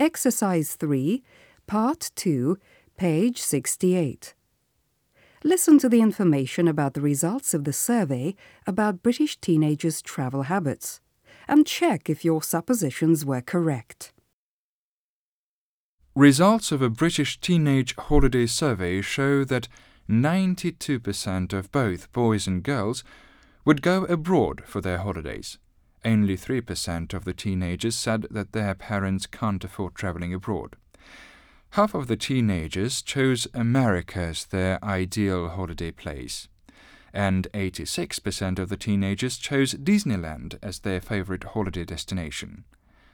Exercise 3, Part 2, page 68. Listen to the information about the results of the survey about British teenagers' travel habits and check if your suppositions were correct. Results of a British teenage holiday survey show that 92% of both boys and girls would go abroad for their holidays. Only 3% of the teenagers said that their parents can't afford traveling abroad. Half of the teenagers chose America as their ideal holiday place, and 86% of the teenagers chose Disneyland as their favorite holiday destination.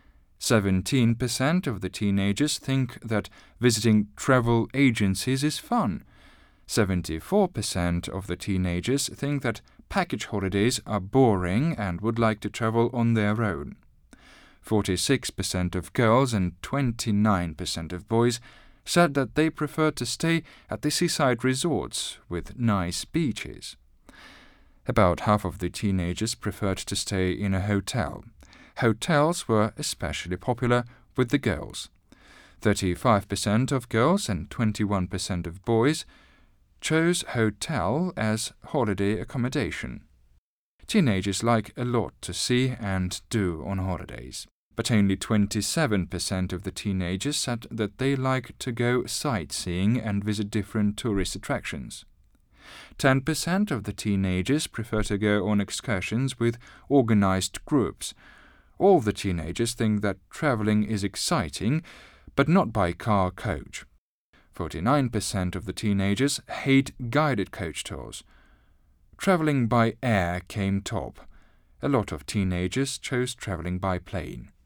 17% of the teenagers think that visiting travel agencies is fun. 74% of the teenagers think that package holidays are boring and would like to travel on their own. 46% of girls and 29% of boys said that they prefer to stay at the seaside resorts with nice beaches. About half of the teenagers preferred to stay in a hotel. Hotels were especially popular with the girls. 35% of girls and 21% of boys chose hotel as holiday accommodation. Teenagers like a lot to see and do on holidays, but only 27% of the teenagers said that they like to go sightseeing and visit different tourist attractions. 10% of the teenagers prefer to go on excursions with organized groups. All the teenagers think that traveling is exciting, but not by car coach. 49% of the teenagers hate guided coach tours. Traveling by air came top. A lot of teenagers chose traveling by plane.